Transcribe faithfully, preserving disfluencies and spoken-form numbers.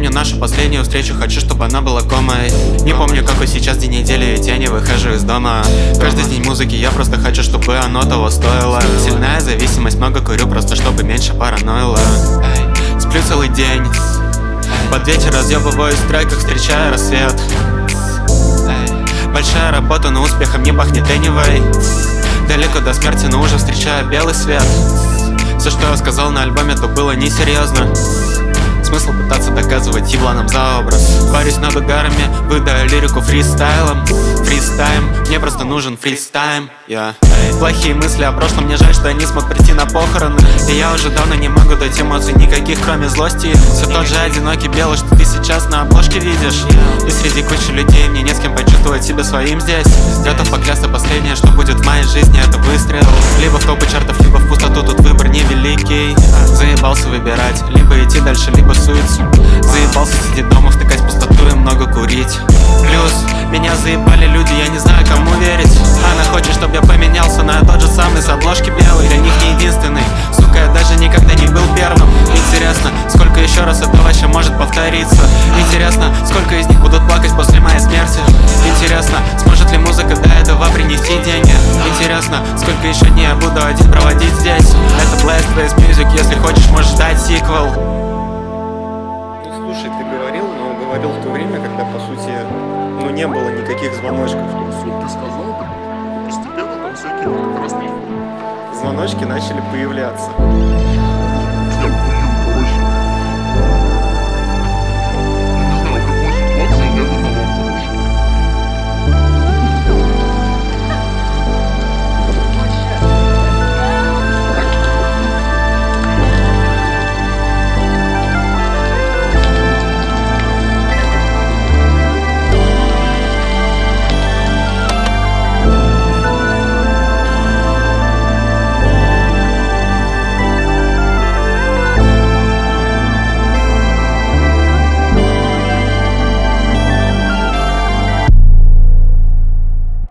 помню нашу последнюю встречу, хочу, чтобы она была комой. Не помню, какой сейчас день недели, ведь я не выхожу из дома. Каждый день музыки, я просто хочу, чтобы оно того стоило. Сильная зависимость, много курю, просто чтобы меньше параноило. Сплю целый день, под вечер разъебываюсь в треках, встречая рассвет. Большая работа, но успехом не пахнет anyway. Далеко до смерти, но уже встречаю белый свет. Все, что я сказал на альбоме, то было несерьезно. Смысл пытаться доказывать ебланам за образ. Парюсь над угарами, выдаю лирику фристайлом. Фристайм, мне просто нужен фристайм, yeah. Плохие мысли о прошлом, мне жаль, что я не смог прийти на похороны. И я уже давно не могу дать эмоций никаких, кроме злости. Все тот же одинокий белый, что ты сейчас на обложке видишь. И среди кучи людей мне не с кем почувствовать себя своим здесь. Готов поклясться, последнее, что будет в моей жизни, это выстрел. Либо в топы чартов, либо в пустоту, тут выбор невеликий. Заебался выбирать, либо идти дальше, либо суицид. Заебался сидеть дома, втыкать в пустоту и много курить. Плюс, меня заебали люди, я не знаю, кому верить. Она хочет, чтобы я поменялся на тот же самый с обложки белый. Для них не единственный, сука, я даже никогда не был первым. Интересно, сколько еще раз это вообще может повториться? Интересно, сколько из них будут плакать после моей смерти? Интересно, сможет ли музыка до этого принести деньги? Интересно, сколько еще дней я буду один проводить здесь? Это Blast Face Music, если хочешь, можешь ждать сиквел. Слушай, ты говорил, но говорил в то время, когда, по сути, ну, не было никаких звоночков. Ты сказал, постепенно там всякие разные Звоночки начали появляться.